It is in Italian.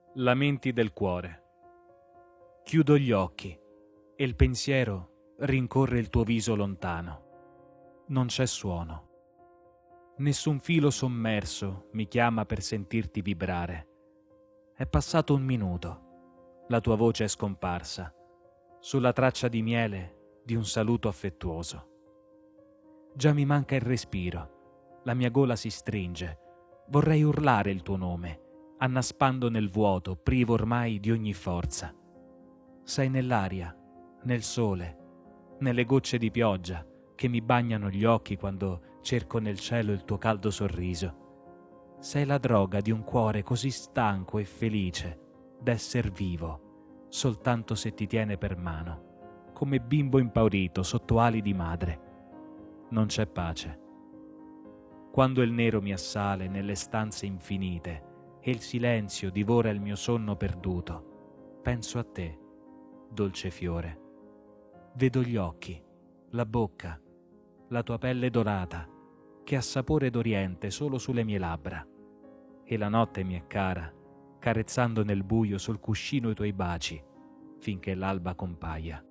Lamenti del cuore. Chiudo gli occhi e il pensiero rincorre il tuo viso lontano. Non c'è suono. Nessun filo sommerso mi chiama per sentirti vibrare. È passato un minuto. La tua voce è scomparsa, sulla traccia di miele di un saluto affettuoso. Già mi manca il respiro, la mia gola si stringe. Vorrei urlare il tuo nome, annaspando nel vuoto, privo ormai di ogni forza. Sei nell'aria, nel sole, nelle gocce di pioggia che mi bagnano gli occhi quando cerco nel cielo il tuo caldo sorriso. Sei la droga di un cuore così stanco e felice d'esser vivo, soltanto se ti tiene per mano, come bimbo impaurito sotto ali di madre. Non c'è pace. Quando il nero mi assale nelle stanze infinite e il silenzio divora il mio sonno perduto, penso a te, dolce fiore. Vedo gli occhi, la bocca, la tua pelle dorata, che ha sapore d'oriente solo sulle mie labbra. E la notte mi è cara, carezzando nel buio sul cuscino i tuoi baci, finché l'alba compaia.